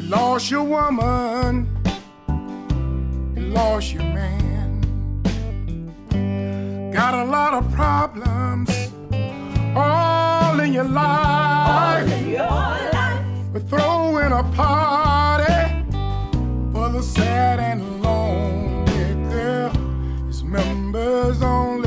lost your woman, you lost your man. Got a lot of problems all in your life. We're throwing a party for the sad and lonely girl. It's members only.